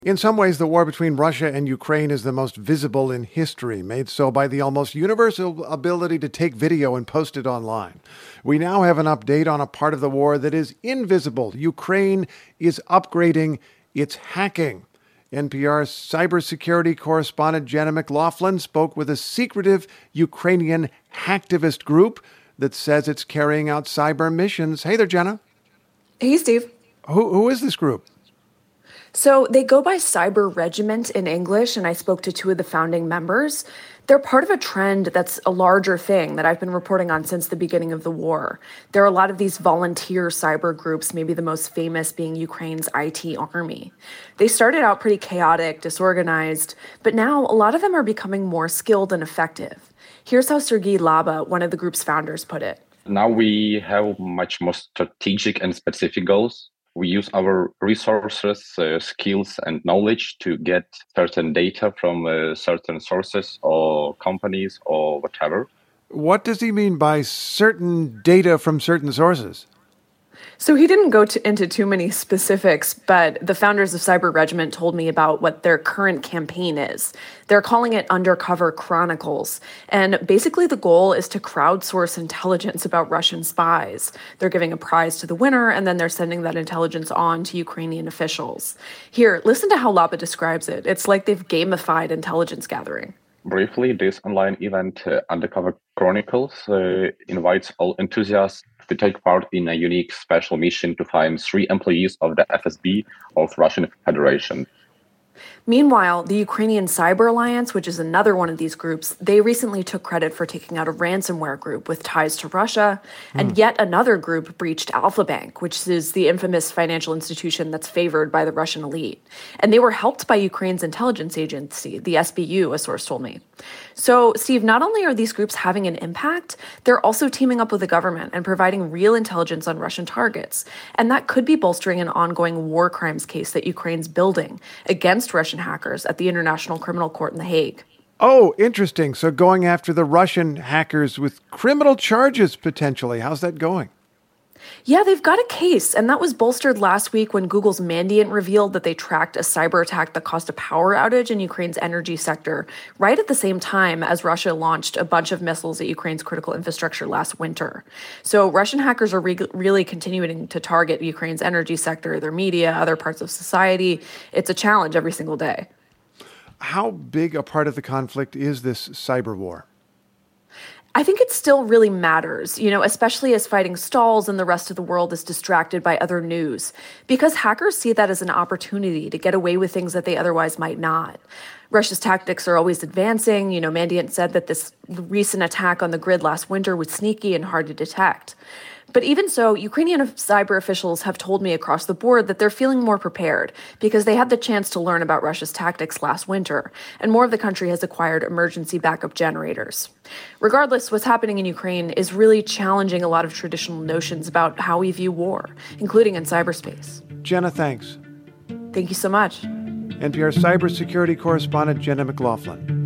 In some ways, the war between Russia and Ukraine is the most visible in history, made so by the almost universal ability to take video and post it online. We now have an update on a part of the war that is invisible. Ukraine is upgrading its hacking. NPR's cybersecurity correspondent Jenna McLaughlin spoke with a secretive Ukrainian hacktivist group that says it's carrying out cyber missions. Hey there, Jenna. Hey, Steve. Who is this group? So they go by Cyber Regiment in English, and I spoke to two of the founding members. They're part of a trend that's a larger thing that I've been reporting on since the beginning of the war. There are a lot of these volunteer cyber groups, maybe the most famous being Ukraine's IT army. They started out pretty chaotic, disorganized, but now a lot of them are becoming more skilled and effective. Here's how Sergei Laba, one of the group's founders, put it. Now we have much more strategic and specific goals. We use our resources, skills, and knowledge to get certain data from certain sources or companies or whatever. What does he mean by certain data from certain sources? So he didn't go into too many specifics, but the founders of Cyber Regiment told me about what their current campaign is. They're calling it Undercover Chronicles. And basically the goal is to crowdsource intelligence about Russian spies. They're giving a prize to the winner, and then they're sending that intelligence on to Ukrainian officials. Here, listen to how Laba describes it. It's like they've gamified intelligence gathering. Briefly, this online event, Undercover Chronicles, invites all enthusiasts to take part in a unique special mission to find 3 employees of the FSB of Russian Federation. Meanwhile, the Ukrainian Cyber Alliance, which is another one of these groups, they recently took credit for taking out a ransomware group with ties to Russia. And yet another group breached Alfa Bank, which is the infamous financial institution that's favored by the Russian elite. And they were helped by Ukraine's intelligence agency, the SBU, a source told me. So, Steve, not only are these groups having an impact, they're also teaming up with the government and providing real intelligence on Russian targets. And that could be bolstering an ongoing war crimes case that Ukraine's building against Russian hackers at the International Criminal Court in The Hague. Oh, interesting. So going after the Russian hackers with criminal charges, potentially. How's that going? Yeah, they've got a case, and that was bolstered last week when Google's Mandiant revealed that they tracked a cyber attack that caused a power outage in Ukraine's energy sector, right at the same time as Russia launched a bunch of missiles at Ukraine's critical infrastructure last winter. So Russian hackers are really continuing to target Ukraine's energy sector, their media, other parts of society. It's a challenge every single day. How big a part of the conflict is this cyber war? I think it still really matters, especially as fighting stalls and the rest of the world is distracted by other news, because hackers see that as an opportunity to get away with things that they otherwise might not. Russia's tactics are always advancing. Mandiant said that this recent attack on the grid last winter was sneaky and hard to detect. But even so, Ukrainian cyber officials have told me across the board that they're feeling more prepared because they had the chance to learn about Russia's tactics last winter, and more of the country has acquired emergency backup generators. Regardless, what's happening in Ukraine is really challenging a lot of traditional notions about how we view war, including in cyberspace. Jenna, thanks. Thank you so much. NPR cybersecurity correspondent Jenna McLaughlin.